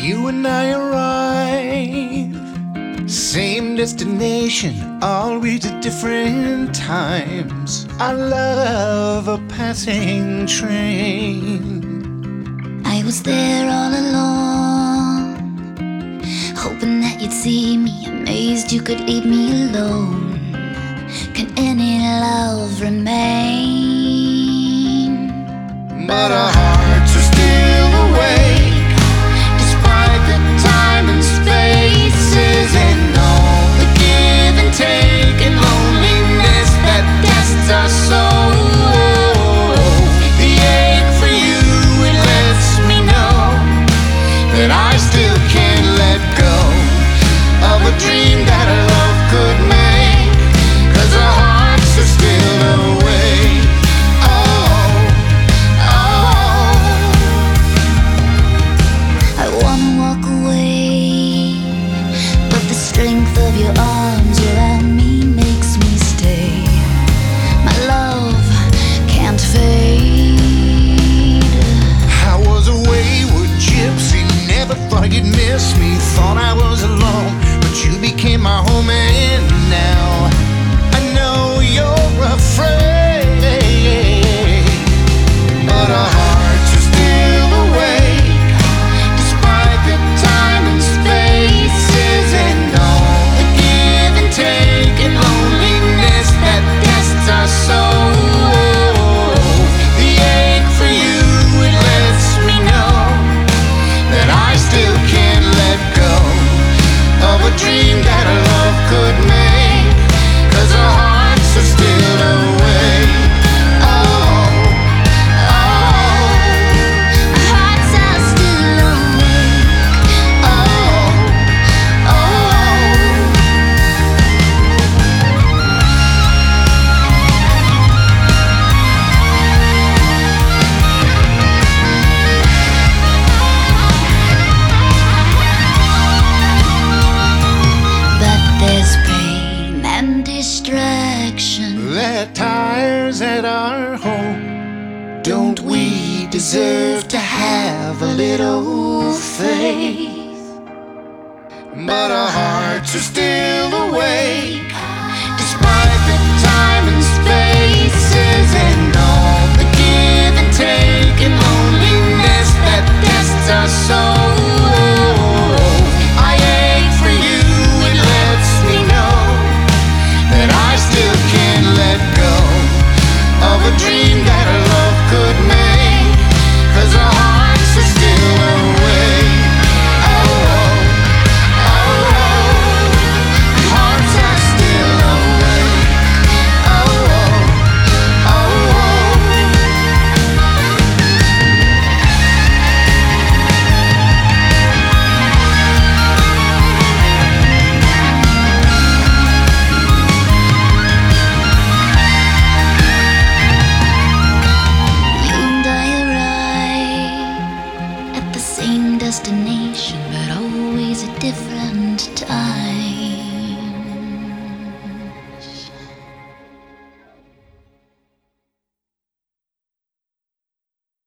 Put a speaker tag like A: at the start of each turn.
A: You and I arrive, same destination, always at different times. I love a passing train.
B: I was there all along, hoping that you'd see me, amazed you could leave me alone. Can any love remain?
A: But our hearts are still awake, despite the time and spaces, and all the give and take and loneliness that tests our soul. The ache for you, it lets me know that I still can't let go of a dream that our love could make, 'cause our hearts are still awake.
B: I wanna walk away, but the strength of your arms around me makes me stay. My love can't fade.
A: I was a wayward gypsy, never thought you'd miss me. Thought I was alone, but you became my home, and now I know you're afraid. But our hearts are still awake, despite the time and spaces, and all the give and take and loneliness that tests our soul. The ache for you, it lets me know that I still can't let go of a dream that our love could make, 'cause our hearts are still awake.
B: Hearts are still awake. But there's pain and distraction.
A: Let tires at our home. Don't we deserve to have a little faith? But our hearts are still awake, despite the time and spaces, and all the give and take and loneliness that tests our soul. I ache for you, it lets me know that I still can't let go of a dream that our love could make, 'cause our hearts are still awake. Hearts are still awake.
B: You and I arrive at the same destination, but always a different time.